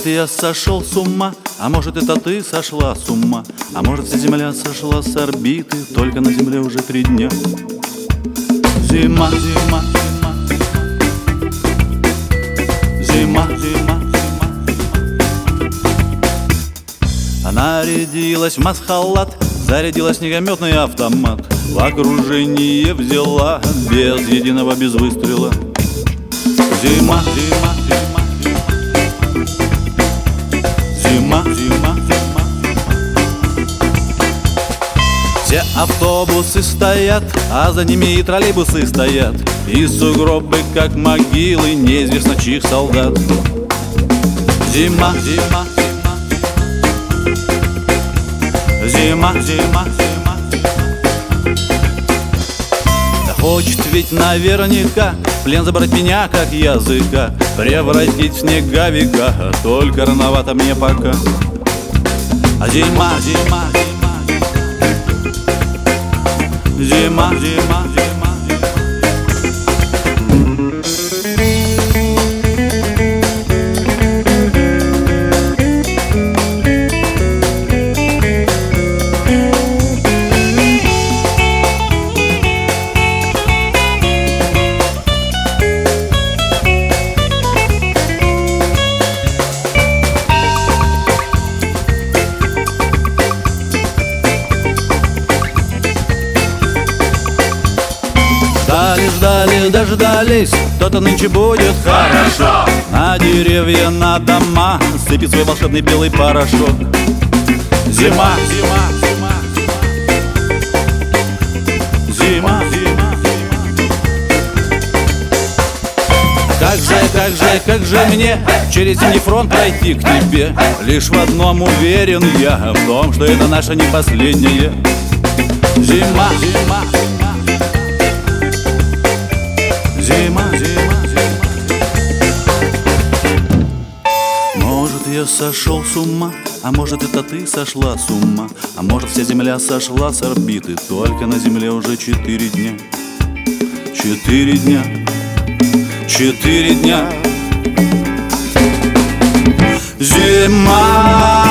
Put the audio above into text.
Может, я сошел с ума, а может, это ты сошла с ума, а может, вся земля сошла с орбиты, только на земле уже 3 дня. Зима, зима, зима, зима, зима, зима. Она рядилась в масхалат, зарядила снегометный автомат, в окружение взяла без единого, без выстрела. Зима, зима, зима, зима, зима, зима. Все автобусы стоят, а за ними и троллейбусы стоят, и сугробы, как могилы, неизвестно чьих солдат. Зима, зима, зима, зима, зима. Да хочет ведь наверняка плен забрать меня, как языка, превратить в снеговика, только рановато мне пока. А зима, зима, зима, зима, зима, зима. Ждали, дождались, то-то нынче будет хорошо. На деревья, на дома сыпет свой волшебный белый порошок. Зима, зима, зима, зима, зима, зима. Как же мне через зимний фронт пройти к тебе? Лишь в одном уверен я, в том, что это наша не последняя. Зима, зима, зима, зима, зима. Может, я сошел с ума, а может, это ты сошла с ума, а может, вся земля сошла с орбиты, только на земле уже 4 дня. 4 дня, 4 дня. Зима.